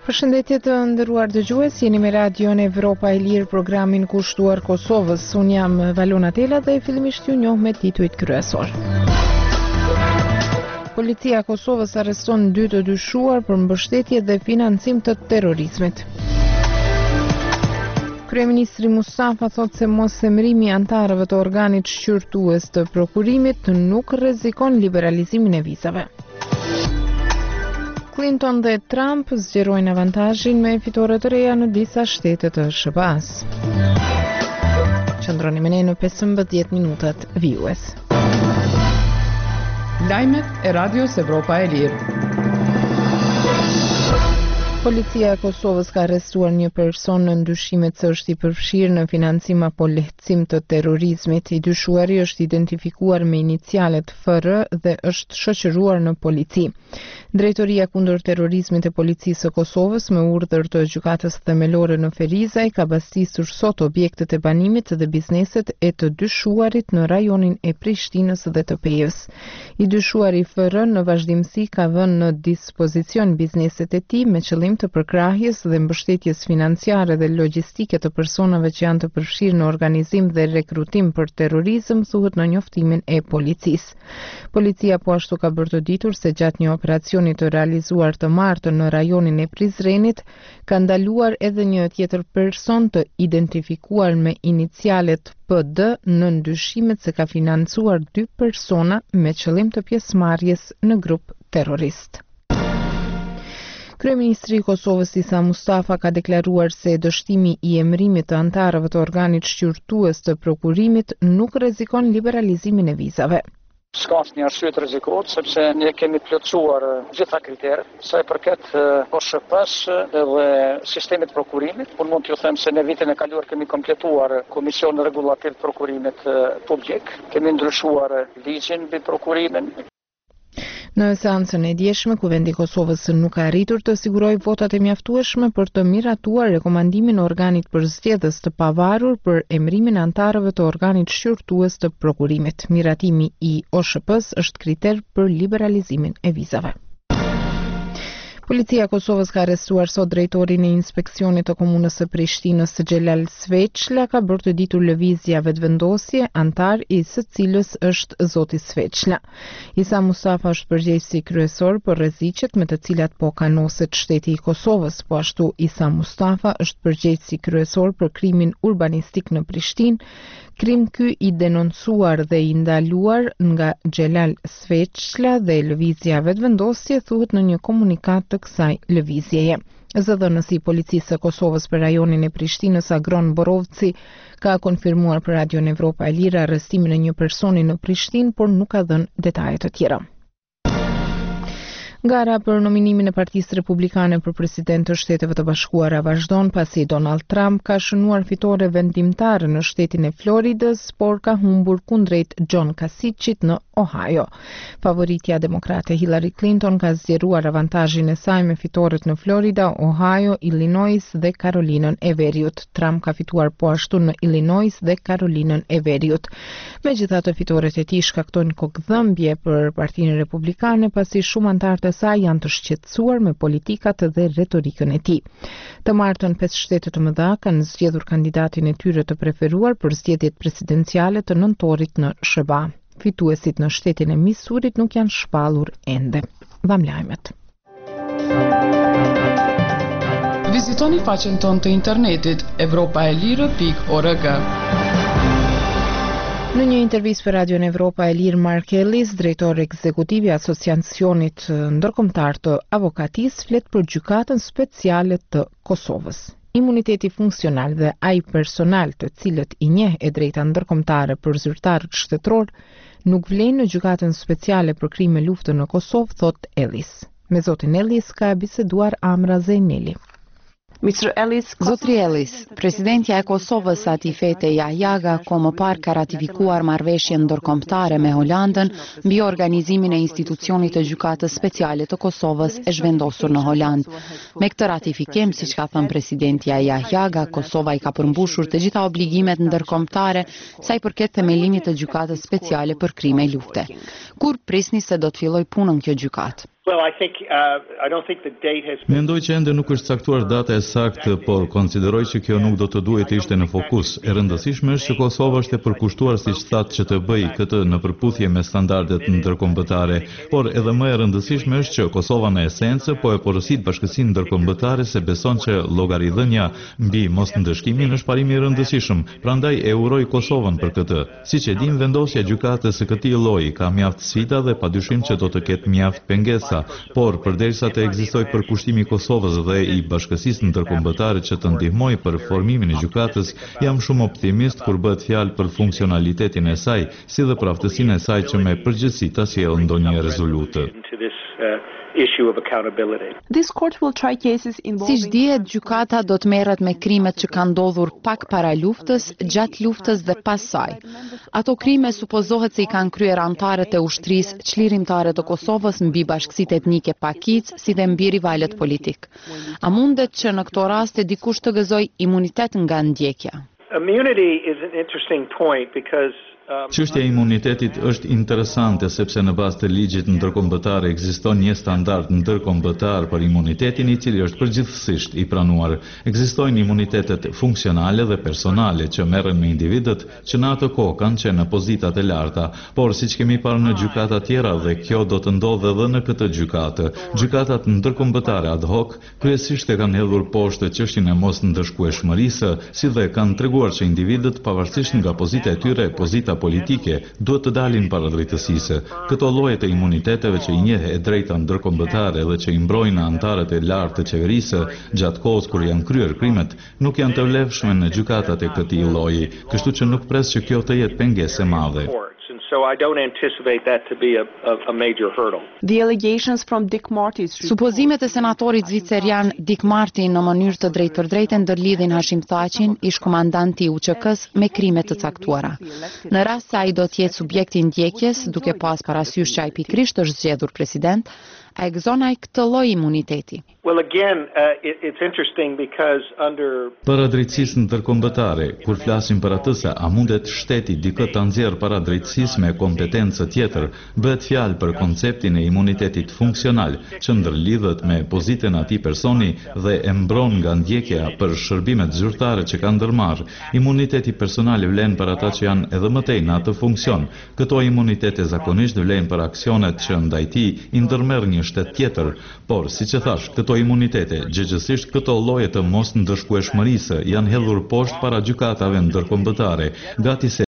Përshëndetje të nderuar dëgjues, jeni me Radion Evropa e Lirë, programin kushtuar Kosovës. Unë jam Valona Tela dhe fillimisht ju njoh me titujt kryesor. Policia e Kosovës arreston 2 të dyshuar për mbështetje dhe financim të terrorizmit. Kryeministri Mustafa thot se mosemërimi i antarëve të organit shqyrtues të prokurimit nuk rrezikon liberalizimin e vizave. Clinton dhe Trump zgjerojnë avantazhin me fitore të reja në disa shtete të SBA-s. Qëndroni me ne në 15 minutat vijues. Lajmet e Radios Evropa e Lirë. Policia e Kosovës ka arrestuar një person në ndyshimet se është i përfshirë në financim apo lehtësim të terrorizmit. I dyshuari është identifikuar me inicialet FR dhe është shoqëruar në polici. Drejtoria kundër terrorizmit e policisë së Kosovës me urdhër të gjykatës themelore në Ferizaj ka bastisur sot objektet e banimit dhe bizneset e të dyshuarit në rajonin e Prishtinës dhe të Pejës. I dyshuari FR në vazhdimsi ka vënë në dispozicion bizneset e tij me qëllim të përkrahjes dhe mbështetjes financiare dhe logjistike të personave që janë të përfshirë në organizim dhe rekrutim për terrorizëm, thuhet në njoftimin e policisë. Policia po ashtu ka bërë të ditur se gjatë një operacioni të realizuar të martën në rajonin e Prizrenit, ka ndaluar edhe një tjetër person të identifikuar me inicialet PD në ndyshimet se ka financuar 2 persona me qëllim të pjesëmarrjes në grup terrorist. Kryeministri i Kosovës Isa Mustafa ka deklaruar se dështimi i emërimit të antarëve të organit shqyrtues të prokurimit nuk rrezikon liberalizimin e vizave. S'ka asnjë arsye të rrezikohet sepse ne kemi plotësuar gjitha kriteret sa i përket OSHP-s dhe sistemit prokurimit. Unë mund t'ju them se në vitin e kaluar kemi kompletuar Komisionin Rregullativ të Prokurimit Publik, kemi ndryshuar ligjin mbi prokurimin. Në seancën e djeshme, Kuvendi i Kosovës nuk ka arritur të sigurojë votat e mjaftueshme për të miratuar rekomandimin e organit përzgjedhës të pavarur për emërimin e antarëve të organit shqyrtues të prokurimit. Miratimi i OSHP-s është kriter për liberalizimin e vizave. Policia e Kosovës ka arrestuar sot drejtorin e inspeksionit të komunës së Prishtinës Xhelal Sveçla, ka bërë të ditur lëvizja vetëvendosje, antar i së cilës është zoti Sveçla. Isa Mustafa është përgjegjësi kryesor për rreziqet me të cilat po kanoset shteti i Kosovës, po ashtu Isa Mustafa është përgjegjësi kryesor për krimin urbanistik në Prishtinë. Krim ky i denoncuar dhe i ndaluar nga Xhelal Sveçla dhe lëvizja vetëvendosje thuhet në një komunikat të kësaj lëvizjeje. Zëdhënësi i policisë së Kosovës për rajonin e Prishtinës Agron Borovci ka konfirmuar për Radion Evropa e Lirë arrestimin e një personi në Prishtinë, por nuk ka dhënë detaje të tjera. Gara për nominimin e Partisë Republikane për president të Shteteve të Bashkuara vazhdon pasi Donald Trump ka shënuar fitore vendimtare në shtetin e Floridës, por ka humbur kundrejt John Kasicit në Ohio. Favoritja demokrate Hillary Clinton ka zgjeruar avantazhin e saj me fitoret në Florida, Ohio, Illinois dhe Karolinën e Veriut. Trump ka fituar po ashtu në Illinois dhe Karolinën e Veriut. Megjithatë, fitoret e tij shkaktojnë kokëdhëmbje për Partinë Republikane pasi shumë antarë të saj janë të shqetësuar me politikat dhe retorikën e tij. Të martën 5 shtete të mëdha kanë zgjedhur kandidatin e tyre të preferuar për zgjedhjet presidenciale të nëntorit në SBA. Fituesit në shtetin e Misurit nuk janë shpallur ende. Dham lajmet. Vizitoni faqen tonë të internetit evropaelire.org. Në një intervistë për Radion Evropa e Lirë, Mark Ellis, drejtor ekzekutiv i Asociacionit Ndërkombëtar të Avokatisë, flet për gjykatën speciale të Kosovës. Imuniteti funksional dhe ai personal të cilët i njeh e drejta ndërkombëtare për zyrtarët shtetëror nuk vlen në gjykatën speciale për krime lufte në Kosovë, thot Ellis. Me zotin Ellis ka biseduar Amra Zejneli. Zotri Ellis, presidentja e Kosovës Atifete Jahjaga ko më parë ka ratifikuar marrëveshjen ndërkombëtare me Holandën mbi organizimin e institucionit të gjykatës speciale të Kosovës e zhvendosur në Holandë. Me këtë ratifikim, siç ka thënë presidentja Jahjaga, Kosova i ka përmbushur të gjitha obligimet ndërkombëtare sa i përket themelimit të gjykatës speciale për krime lufte. Kur prisni se do të filloj punën kjo gjykatë? Mendoj që ende nuk është caktuar data e saktë, por konsideroj që kjo nuk do të duhet të ishte në fokus. E rëndësishme është që Kosova është e përkushtuar siç thatë që të bëjë këtë në përputhje me standardet ndërkombëtare, por edhe më e rëndësishme është që Kosova në esencë po e porosit Bashkësinë Ndërkombëtare se beson që llogaridhënia mbi mosndëshkimin është parimi i rëndësishëm, prandaj e uroj Kosovën për këtë. Siç e dim, vendosja e gjykatës së këtij lloji ka mjaft sfida dhe padyshim që do të ketë mjaft pengesa. Por përderisa të ekzistojë përkushtimi i Kosovës dhe i Bashkësisë Ndërkombëtare që të ndihmojë për formimin e gjykatës, jam shumë optimist kur bëhet fjalë për funksionalitetin e saj, si dhe për aftësinë e saj që me përgjegjësi ta sjellë ndonjë rezolutë. Siç dihet, gjykata do të merret me krimet që kanë ndodhur pak para luftës, gjatë luftës dhe pas saj. Ato krime supozohet se i kanë kryer antarët e ushtrisë çlirimtare të Kosovës mbi bashkësitë etnike pakic, si dhe mbi rivalët politik. A mundet që në këto raste dikush të gëzojë imunitet nga ndjekja? Çështja e imunitetit është interesante sepse në bazë të ligjit ndërkombëtar ekziston një standard ndërkombëtar për imunitetin i cili është përgjithsisht i pranuar. Ekzistojnë imunitetet funksionale dhe personale që merren me individët që në atë kohë kanë qenë në pozita të larta, por siç kemi parë në gjykata tjera dhe kjo do të ndodhë edhe në këtë gjykatë, gjykatat ndërkombëtare ad hoc kryesisht e kanë hedhur poshtë çështjen e mosndëshkueshmërisë, si dhe kanë treguar që individët pavarësisht nga pozita e tyre, pozita politike duhet të dalin para drejtësisë. Këto lloje të imuniteteve që i njeh e drejta ndërkombëtare dhe që i mbrojnë anëtarët e lartë të qeverisë gjatë kohës kur janë kryer krimet, nuk janë të vlefshme në gjykatat e këtij lloji, kështu që nuk pres që kjo të jetë pengesë e madhe. So I don't anticipate that to be a major hurdle. The allegations from Dick Marty's Supozimet e senatorit zvicerian Dick Marty në mënyrë të drejtpërdrejtë ndërlidhin Hashim Thaqin, ish komandanti i UÇK-s, me krime të caktuara. Në rast se ai do të jetë subjekt i ndjekjes, duke pas parasysh që ai pikërisht është zgjedhur president, a e gëzon ai këtë lloj imuniteti? Well, again, it's interesting because under Para drejtësisë ndërkombëtare, kur flasim për atë se a mundet shteti dikë ta nxjerrë para drejtësisë me kompetencë tjetër, bëhet fjalë për konceptin e imunitetit funksional, që ndërlidhet me pozitën e atij personi dhe e mbron nga ndjekja për shërbimet zyrtare që ka ndërmarrë. Imuniteti personal vlen për ata që janë edhe më tej në atë funksion. Këto imunitete zakonisht vlen për aksionet që ndaj tij i ndërmerr një shtet tjetër, por siç e thash, këto imunitete, gjëgjësisht këto lloje të mosndëshkueshmërisë janë hedhur poshtë para gjykatave ndërkombëtare, gati se